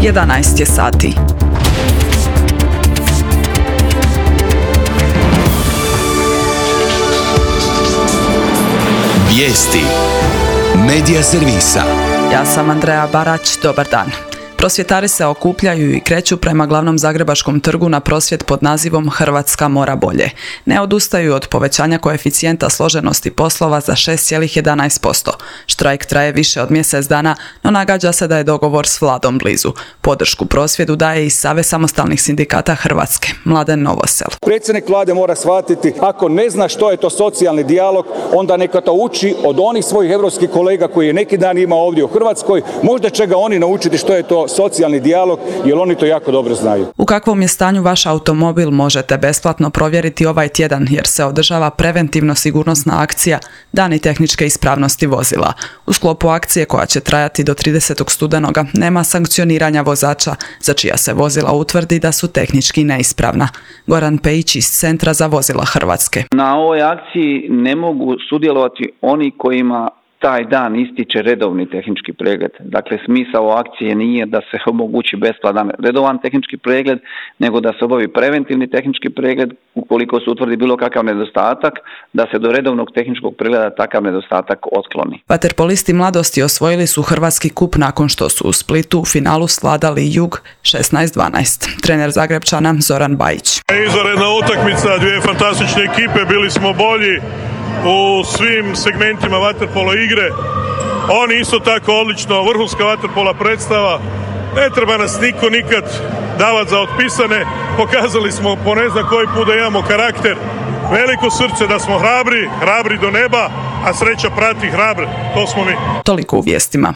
11 je sati. Vijesti Medija servisa. Ja sam Andreja Barać, dobar dan. Prosvjetari se okupljaju i kreću prema glavnom zagrebačkom trgu na prosvjed pod nazivom Hrvatska mora bolje. Ne odustaju od povećanja koeficijenta složenosti poslova za 6,11%. Štrajk traje više od mjesec dana, no nagađa se da je dogovor s vladom blizu. Podršku prosvjedu daje i Savez samostalnih sindikata Hrvatske, Mladen Novosel. Predsjednik vlade mora shvatiti, ako ne zna što je to socijalni dijalog, onda neka to uči od onih svojih europskih kolega koji je neki dan imao ovdje u Hrvatskoj. Možda će ga oni naučiti što je to socijalni dijalog, jer oni to jako dobro znaju. U kakvom je stanju vaš automobil možete besplatno provjeriti ovaj tjedan, jer se održava preventivno sigurnosna akcija Dani tehničke ispravnosti vozila. U sklopu akcije, koja će trajati do 30. studenoga, nema sankcioniranja vozača za čija se vozila utvrdi da su tehnički neispravna. Goran Pejić iz Centra za vozila Hrvatske. Na ovoj akciji ne mogu sudjelovati oni kojima taj dan ističe redovni tehnički pregled. Dakle, smisao akcije nije da se omogući besplatan redovan tehnički pregled, nego da se obavi preventivni tehnički pregled ukoliko se utvrdi bilo kakav nedostatak, da se do redovnog tehničkog pregleda takav nedostatak otkloni. Vaterpolisti Mladosti osvojili su hrvatski kup nakon što su u Splitu u finalu svladali Jug 16-12. Trener Zagrebčana Zoran Bajić. Izvanredna utakmica, dvije fantastične ekipe, bili smo bolji u svim segmentima vaterpolo igre. Oni isto tako odlično, vrhunska vaterpola predstava. Ne treba nas niko nikad davati za otpisane. Pokazali smo po ne znam koji put da imamo karakter, veliko srce, da smo hrabri do neba, a sreća prati hrabre. To smo mi. Toliko u vijestima.